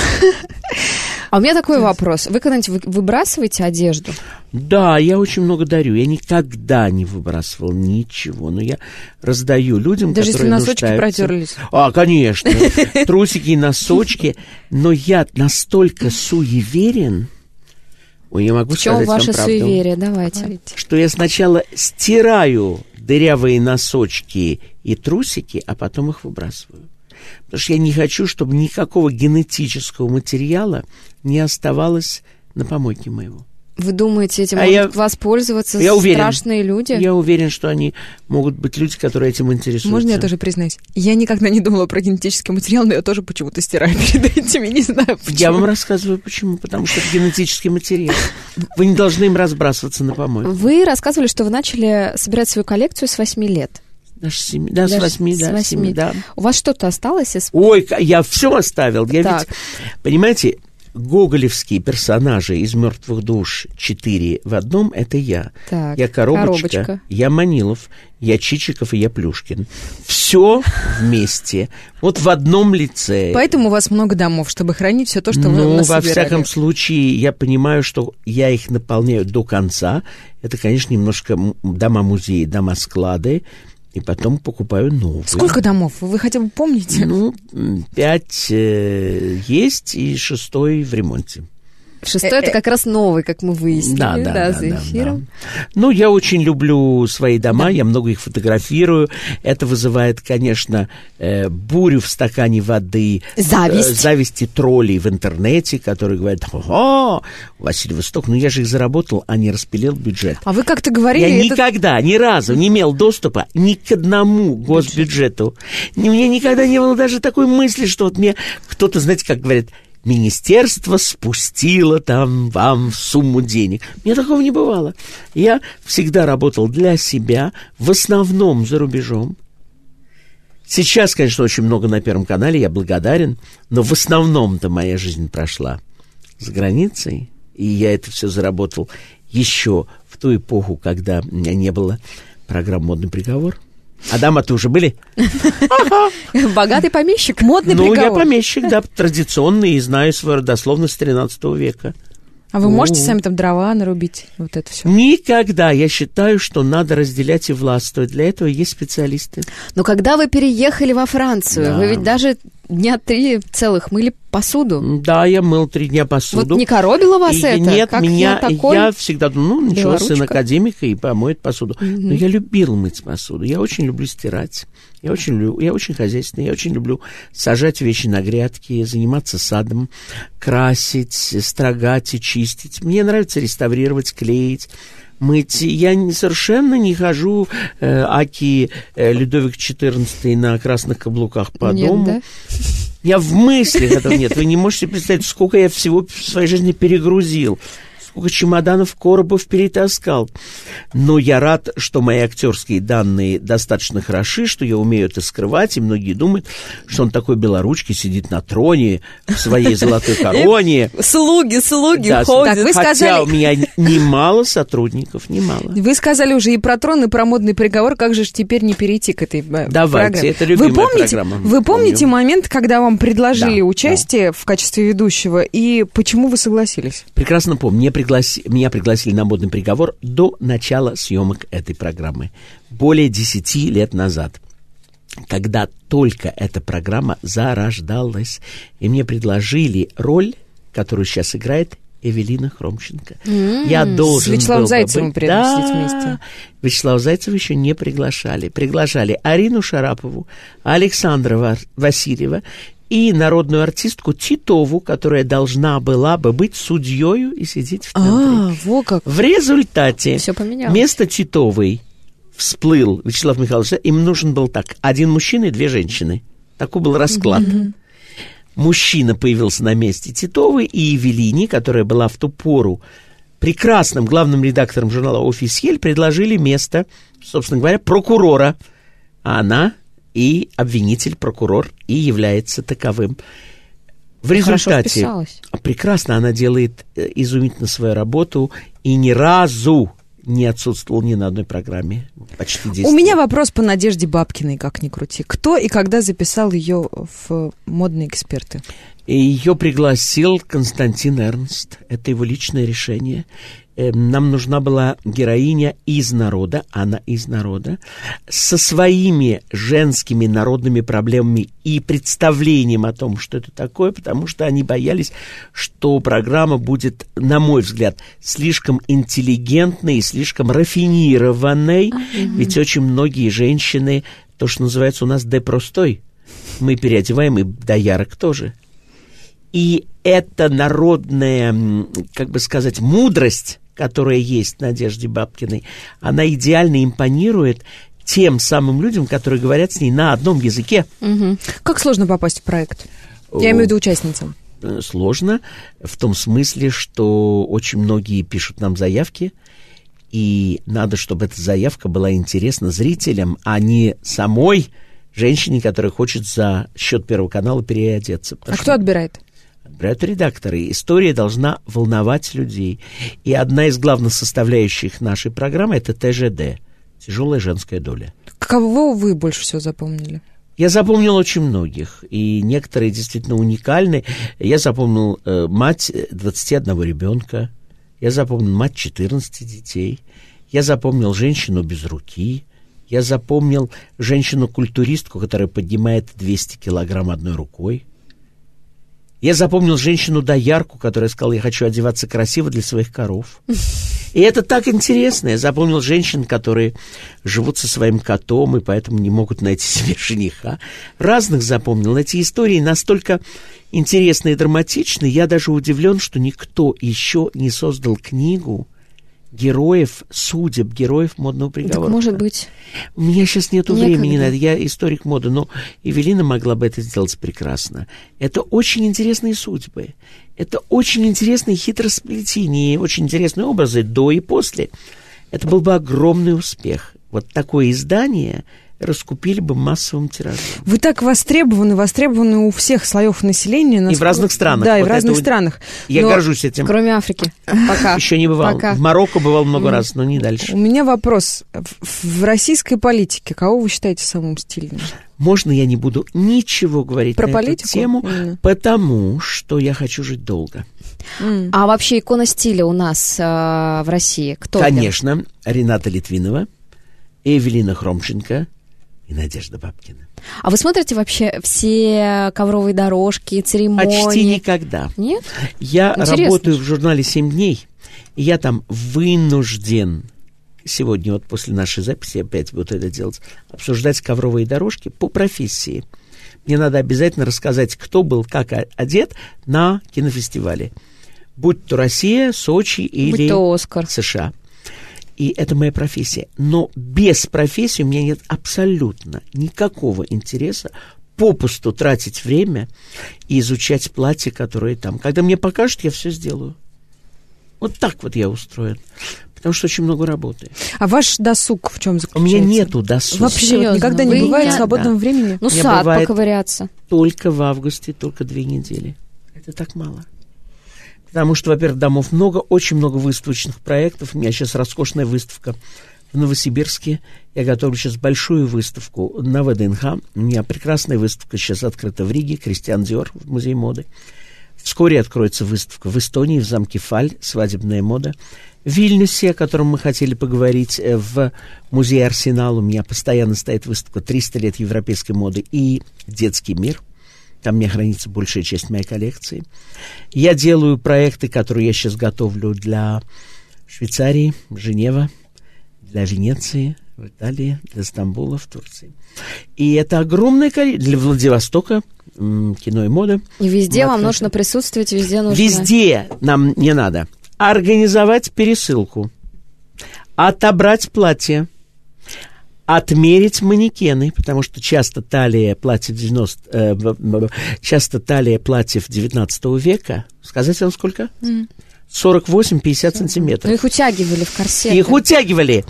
А у меня такой вопрос. Вы когда-нибудь выбрасываете одежду? Да, я очень много дарю. Я никогда не выбрасывал ничего. Но я раздаю людям, даже которые если носочки нуждаются. протерлись? Конечно. Трусики и носочки. Но я настолько суеверен. Ой, я могу сказать вам правду. В чем ваше суеверие? Давайте. Что я сначала стираю дырявые носочки и трусики, а потом их выбрасываю. Потому что я не хочу, чтобы никакого генетического материала не оставалось на помойке моего. Вы думаете, этим могут воспользоваться страшные люди? Я уверен, что они могут быть люди, которые этим интересуются. Можно я тоже признаюсь? Я никогда не думала про генетический материал, но я тоже почему-то стираю перед этими, не знаю почему. Я вам рассказываю, почему. Потому что это генетический материал. Вы не должны им разбрасываться на помойке. Вы рассказывали, что вы начали собирать свою коллекцию с 8 лет. Даже с 7, да, с 8, да, 7, да. У вас что-то осталось из... Ой, я все оставил. Я ведь, понимаете, гоголевские персонажи из «Мертвых душ» 4 в одном — это я. Так, я коробочка, я Манилов, я Чичиков и я Плюшкин. Все вместе, вот в одном лице. Поэтому у вас много домов, чтобы хранить все то, что вы насобирали. Во всяком случае, я понимаю, что я их наполняю до конца. Это, конечно, немножко дома-музеи, дома-склады. И потом покупаю новые. Сколько домов? Вы хотя бы помните? 5 есть, и 6 в ремонте. 6 это как раз новый, как мы выяснили, за эфиром. Да. Ну, я очень люблю свои дома, я много их фотографирую. Это вызывает, конечно, бурю в стакане воды. Зависть и троллей в интернете, которые говорят: «О, Василий Восток, я же их заработал, а не распилил бюджет». А вы как-то говорили... Я никогда, ни разу не имел доступа ни к одному госбюджету. У меня никогда не было даже такой мысли, что вот мне кто-то, знаете, как говорят... Министерство спустило там вам сумму денег. Мне такого не бывало. Я всегда работал для себя, в основном за рубежом. Сейчас, конечно, очень много на Первом канале, я благодарен, но в основном-то моя жизнь прошла за границей, и я это все заработал еще в ту эпоху, когда у меня не было программы «Модный приговор». А дамы-то уже были? Богатый помещик. Модный приговор. Я помещик, да, традиционный, и знаю свою родословность с 13 века. А вы можете сами там дрова нарубить? Вот это все? Никогда. Я считаю, что надо разделять и властвовать. Для этого есть специалисты. Но когда вы переехали во Францию, вы ведь даже дня 3 целых мыли посуду. Да, я мыл 3 дня посуду. Вот не коробило вас это? Нет, как я всегда думал, ничего, белоручка. Сын академика и помоет посуду. Но я любил мыть посуду. Я очень люблю стирать. Я очень хозяйственный, я очень люблю сажать вещи на грядки, заниматься садом, красить, строгать и чистить. Мне нравится реставрировать, клеить, мыть. Я совершенно не хожу аки Людовик XIV на красных каблуках по дому. Да? Я в мыслях этого нет. Вы не можете представить, сколько я всего в своей жизни перегрузил. сколько чемоданов, коробов перетаскал. Но я рад, что мои актерские данные достаточно хороши, что я умею это скрывать, и многие думают, что он такой белоручки сидит на троне в своей золотой короне. Слуги ходят. Хотя у меня немало сотрудников, немало. Вы сказали уже и про трон, и про модный приговор, как же теперь не перейти к этой программе? Давайте, это любимая программа. Вы помните момент, когда вам предложили участие в качестве ведущего, и почему вы согласились? Прекрасно помню. Меня пригласили на модный приговор до начала съемок этой программы. Более 10 лет назад, когда только эта программа зарождалась. И мне предложили роль, которую сейчас играет Эвелина Хромченко. Я должен с Вячеславом был Зайцевым пригласить вместе. Вячеслава Зайцева еще не приглашали. Приглашали Арину Шарапову, Александра Васильева и народную артистку Титову, которая должна была бы быть судьей и сидеть в центре. Во как. В результате Всё поменялось. вместо Титовой всплыл Вячеслав Михайлович. Им нужен был так: 1 мужчина и 2 женщины. Такой был расклад. Мужчина появился на месте Титовой, и Евелине, которая была в ту пору прекрасным главным редактором журнала «Официель», предложили место, собственно говоря, прокурора. А она и обвинитель, прокурор, и является таковым. В результате прекрасно она делает изумительно свою работу и ни разу не отсутствовал ни на одной программе. Почти 10 У меня лет. вопрос по Надежде Бабкиной, как ни крути. Кто и когда записал ее в «Модные эксперты»? Ее пригласил Константин Эрнст. Это его личное решение. Нам нужна была героиня из народа, она из народа, со своими женскими народными проблемами и представлением о том, что это такое, потому что они боялись, что программа будет, на мой взгляд, слишком интеллигентной и слишком рафинированной, ведь очень многие женщины, то, что называется у нас «де-простой», мы переодеваем и доярок тоже. И эта народная, как бы сказать, мудрость, которая есть в Надежде Бабкиной, она идеально импонирует тем самым людям, которые говорят с ней на одном языке. Как сложно попасть в проект? Я имею в виду участницам. Сложно в том смысле, что очень многие пишут нам заявки, и надо, чтобы эта заявка была интересна зрителям, а не самой женщине, которая хочет за счет Первого канала переодеться. А кто отбирает? Отбирают редакторы. История должна волновать людей. И одна из главных составляющих нашей программы – это ТЖД – тяжелая женская доля. Кого вы больше всего запомнили? Я запомнил очень многих, и некоторые действительно уникальны. Я запомнил мать 21 ребенка, я запомнил мать 14 детей, я запомнил женщину без руки, я запомнил женщину-культуристку, которая поднимает 200 килограмм одной рукой. Я запомнил женщину-доярку, которая сказала: я хочу одеваться красиво для своих коров. И это так интересно. Я запомнил женщин, которые живут со своим котом и поэтому не могут найти себе жениха. Разных запомнил. Эти истории настолько интересны и драматичны. Я даже удивлен, что никто еще не создал книгу героев судеб, героев модного приговора. Так может быть. У меня сейчас нету времени на это. Я историк моды, но Эвелина могла бы это сделать прекрасно. Это очень интересные судьбы. Это очень интересные хитросплетения, очень интересные образы до и после. Это был бы огромный успех. Вот такое издание раскупили бы массовым тиражом. Вы так востребованы у всех слоев населения. И в разных странах. Да, вот и в разных странах. Я горжусь этим. Кроме Африки. Пока. Еще не бывал. Пока. В Марокко бывал много раз, но не дальше. У меня вопрос. В российской политике кого вы считаете самым стильным? Можно я не буду ничего говорить про на политику? Эту тему, потому что я хочу жить долго. А вообще икона стиля у нас в России кто? Конечно, Рената Литвинова, Эвелина Хромченко и Надежда Бабкина. А вы смотрите вообще все ковровые дорожки, церемонии? Почти никогда. Нет? Я Интересно. работаю в журнале «7 дней», и я там вынужден сегодня, вот после нашей записи, опять буду это делать, обсуждать ковровые дорожки по профессии. Мне надо обязательно рассказать, кто был как одет на кинофестивале. Будь то Россия, Сочи или Будь то Оскар. США. И это моя профессия. Но без профессии у меня нет абсолютно никакого интереса попусту тратить время и изучать платья, которые там. Когда мне покажут, я все сделаю. Вот так вот я устроен. Потому что очень много работы. А ваш досуг в чем У заключается? меня нету досуга. Вообще Серьезно? никогда не Вы бывает не- свободного времени? Ну, Мне сад бывает поковыряться. только в августе, только 2 недели. Это так мало. Потому что, во-первых, домов много, очень много выставочных проектов. У меня сейчас роскошная выставка в Новосибирске. Я готовлю сейчас большую выставку на ВДНХ. У меня прекрасная выставка сейчас открыта в Риге, Кристиан Диор, в Музее моды. Вскоре откроется выставка в Эстонии, в замке Фаль, свадебная мода. В Вильнюсе, о котором мы хотели поговорить, в музее «Арсенал» у меня постоянно стоит выставка «300 лет европейской моды» и «Детский мир». Там у меня хранится большая часть моей коллекции. Я делаю проекты, которые я сейчас готовлю для Швейцарии, Женева, для Венеции, в Италии, для Стамбула, в Турции. И это огромное количество. Для Владивостока, кино и мода. И везде Мы вам открыты. нужно присутствовать, везде нужно... Везде нам не надо организовать пересылку, отобрать платье, отмерить манекены, потому что часто талия платьев 19 века, сказать вам сколько? 48-50 сантиметров. Ну, их утягивали в корсеты. Их утягивали.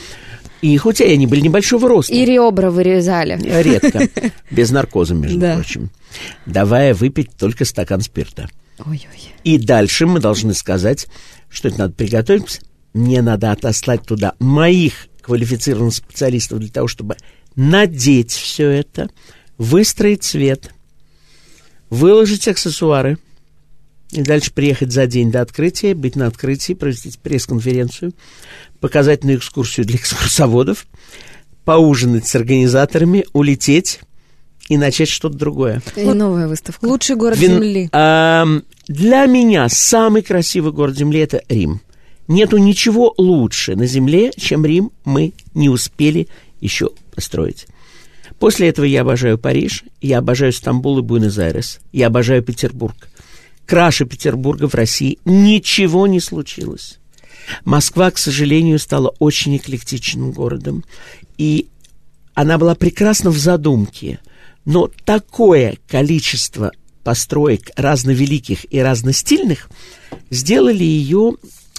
Они были небольшого роста. И ребра вырезали. Редко. Без наркоза, между Да. прочим. Давая выпить только стакан спирта. Ой-ой. И дальше мы должны сказать, что это надо приготовить. Мне надо отослать туда моих квалифицированных специалистов для того, чтобы надеть все это, выстроить цвет, выложить аксессуары и дальше приехать за день до открытия, быть на открытии, провести пресс-конференцию, показательную экскурсию для экскурсоводов, поужинать с организаторами, улететь и начать что-то другое. И новая выставка. Лучший город Земли. Для меня самый красивый город Земли – это Рим. Нету ничего лучше на Земле, чем Рим мы не успели еще построить. После этого я обожаю Париж, я обожаю Стамбул и Буэнос-Айрес, я обожаю Петербург. Краше Петербурга в России ничего не случилось. Москва, к сожалению, стала очень эклектичным городом, и она была прекрасна в задумке, но такое количество построек разновеликих и разностильных сделали ее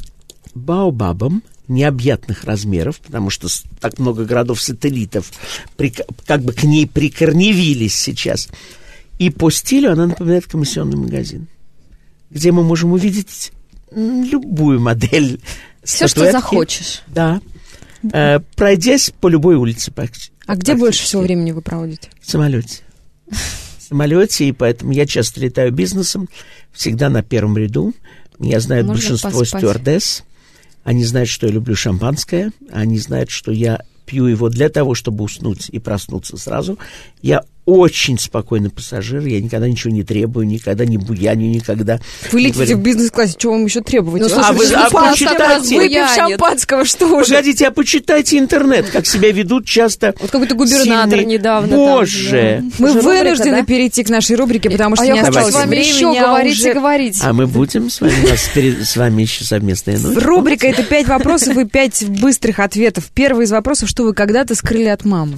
баобабом необъятных размеров, потому что так много городов-сателлитов как бы к ней прикорневились сейчас. И по стилю она напоминает комиссионный магазин, где мы можем увидеть любую модель Все, что статуэтки. захочешь. Да. Пройдясь по любой улице. А где больше всего времени вы проводите? В самолете. В самолете, и поэтому я часто летаю бизнесом, всегда на первом ряду. Меня знает Можно большинство поспать. стюардесс. Они знают, что я люблю шампанское. Они знают, что я пью его для того, чтобы уснуть и проснуться сразу. Я очень спокойный пассажир. Я никогда ничего не требую, никогда не буяню, никогда... Вы не летите говорю. в бизнес-классе, чего вам еще требовать? Ну, А слушай, вы же вы просто почитайте. выпив разбуянит. шампанского, что уже? Погодите, а почитайте интернет, как себя ведут часто... Вот какой-то губернатор сильные- недавно там, Боже! да. Мы Уже рубрика, вынуждены да? перейти к нашей рубрике, потому что А не я хочу осталось с вами времени, еще а говорить уже- и говорить. А мы будем с вами, у нас с вами еще совместная ночь. Рубрика — это 5 вопросов и 5 быстрых ответов. Первый из вопросов: что вы когда-то скрыли от мамы?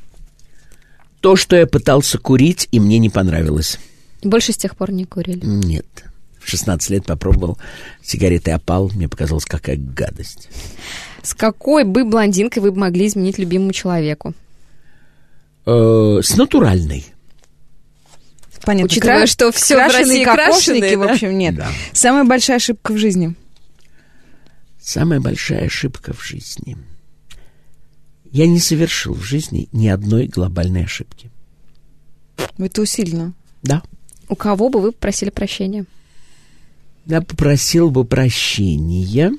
То, что я пытался курить, и мне не понравилось. Больше с тех пор не курили. Нет. В 16 лет попробовал сигареты опал. Мне показалось, какая гадость. С какой бы блондинкой вы бы могли изменить любимому человеку? С натуральной. Понятно. Учитывая, что все в России кокошники, крашеные, в да? общем, нет. Да. Самая большая ошибка в жизни? Самая большая ошибка в жизни. Я не совершил в жизни ни одной глобальной ошибки. Это усиленно. Да. У кого бы вы попросили прощения? Я попросил бы прощения.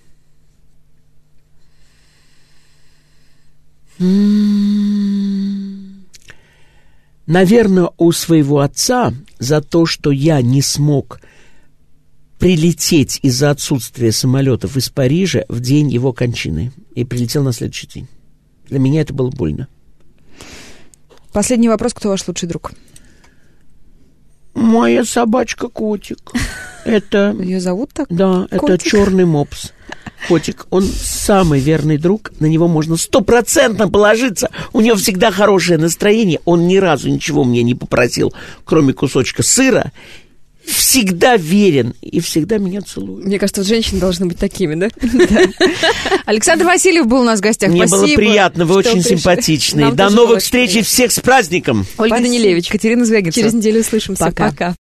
Наверное, у своего отца за то, что я не смог прилететь из-за отсутствия самолетов из Парижа в день его кончины. И прилетел на следующий день. Для меня это было больно. Последний вопрос: кто ваш лучший друг? Моя собачка Котик. Это... Ее зовут так? Да, Котик? это черный мопс. Котик, он самый верный друг, на него можно 100% положиться. У него всегда хорошее настроение. Он ни разу ничего мне не попросил, кроме кусочка сыра. всегда верен и всегда меня целует. Мне кажется, вот женщины должны быть такими, да? Александр Васильев был у нас в гостях. Мне Спасибо. было приятно, вы очень симпатичные. До новых встреч и всех с праздником. Ольга Данилевич. Катерина Звягинцева. Через неделю услышимся. Пока. Пока.